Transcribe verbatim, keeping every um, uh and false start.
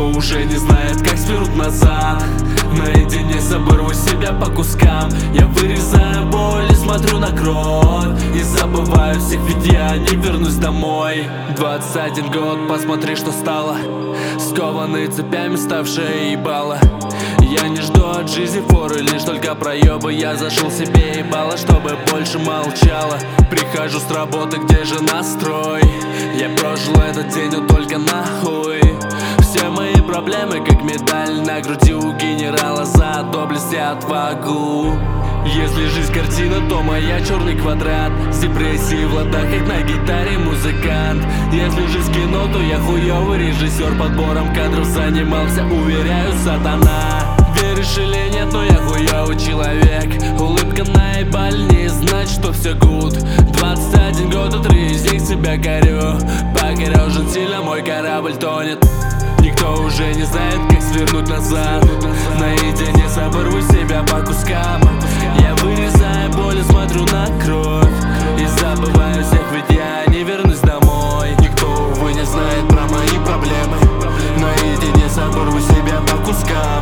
Никто уже не знает, как свернуть назад. Наедине с собой рву себя по кускам. Я вырезаю боль и смотрю на кровь, и забываю всех, ведь я не вернусь домой. Двадцать один год, посмотри, что стало. Скованные цепями ставшие ебало. Я не жду от жизни форы, лишь только проебы. Я зашел себе ебало, чтобы больше молчала. Прихожу с работы, где же настрой? Я прожил этот день, но только нахуй. Все мои проблемы, как медаль на груди у генерала за доблесть и отвагу. Если жизнь картина, то моя черный квадрат. С депрессией в ладах, как на гитаре музыкант. Если жизнь кино, то я хуёвый режиссер. Подбором кадров занимался, уверяю, сатана. Веришь или нет, но я хуёвый человек. Улыбка наебаль не значит, что все гуд. Двадцать один год, и три из них себя корю. Покорёжен сильно, мой корабль тонет. Никто уже не знает, как свернуть назад. Наедине с собой рву себя по кускам. Я вырезаю боль и смотрю на кровь, и забываю всех, ведь я не вернусь домой. Никто, увы, не знает про мои проблемы. Наедине с собой рву себя по кускам.